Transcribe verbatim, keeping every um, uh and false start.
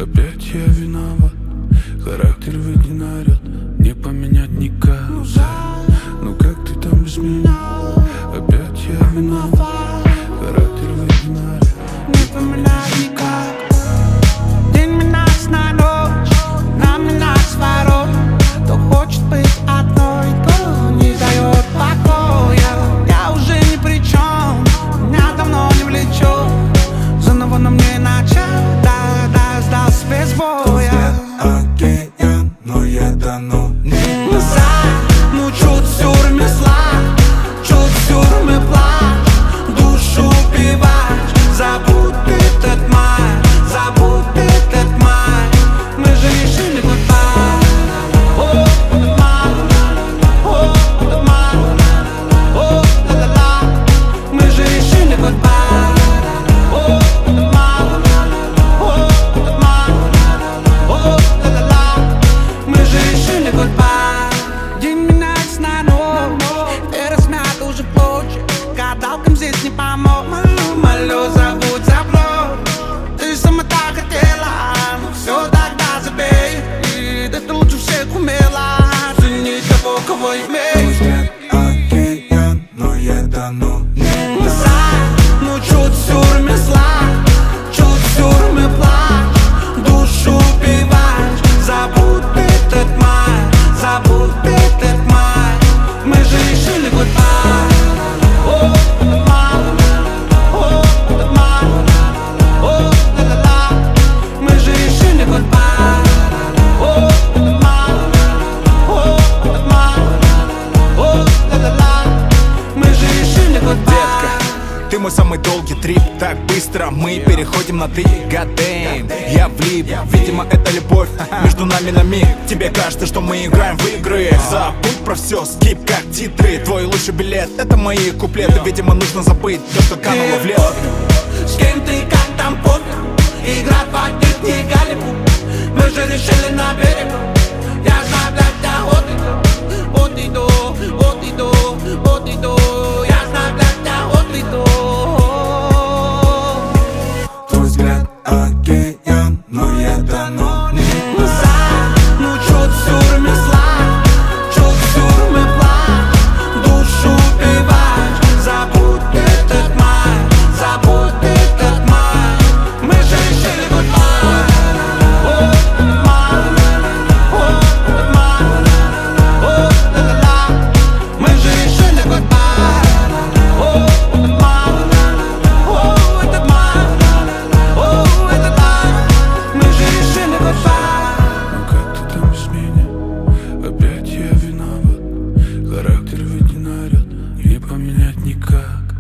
Опять я виноват, характер ведь не наряд, не поменять никак. Ну как ты там без меня? Опять я виноват, характер ведь не наряд, не поменять никак. День меняется на ночь, нам меняется ворот. Кто хочет быть одной, кто не дает покоя. Я уже ни при чем, меня давно не влечет. Заново на мне начать, да, да, сдался без боя. Океан, но я тону не назад. Ну чуть сюр месла, чуть сюр мы плачь, душу убиваешь. Забудь этот май, забудь этот май. Мы же решили goodbye. О, этот май, о, этот май, о, ла-ла-ла. Мы же решили goodbye. О, этот май, о, этот май, о, ла-ла-ла. Мы же решили goodbye. День меняется на ночь, ты размята уже плоть. Гадалкам здесь не помог. Молю, молю, забудь, забудь. Ты сама так хотела, ну все, тогда забей. И да ты лучше всех умела ценить того, кого имеешь. океан, но я тону не назад. Ну чуть сюр месла, чуть сюр мы плачь, душу убиваешь. Забудь этот май, забудь этот май. Мы же решили goodbye. О, этот май, о, этот май, о, ла-ла-ла. Мы же решили goodbye. О, этот май, о, этот май, о, ла-ла-ла. Мы же решили goodbye. Ты мой самый долгий трип, так быстро мы переходим на ты. God damn, я влип, видимо это любовь между нами на миг. Тебе кажется, что мы играем в игры. Забудь про все, скип как титры. Твой лучший билет, это мои куплеты. Видимо нужно забыть то, что кануло в лето. С кем ты, как там пофиг, играть в один не Голливуд. Мы же решили на берегу. Я знаю, блядь, я вот иду, вот иду, вот иду, вот иду. Я знаю, блядь, я вот иду. Твой взгляд океан, но я тону не назад. Ну чуть сюр месла, чуть сюр мы плачь, душу убиваешь. Забудь этот май, забудь этот май. Мы же решили goodbye. О, этот май, о, этот май, о, ла-ла-ла. Мы же решили goodbye. О, этот май, о, этот май, о, этот май. Мы же решили goodbye. Ну как ты там без меня? Опять я виноват, характер ведь не наряд, не поменять никак.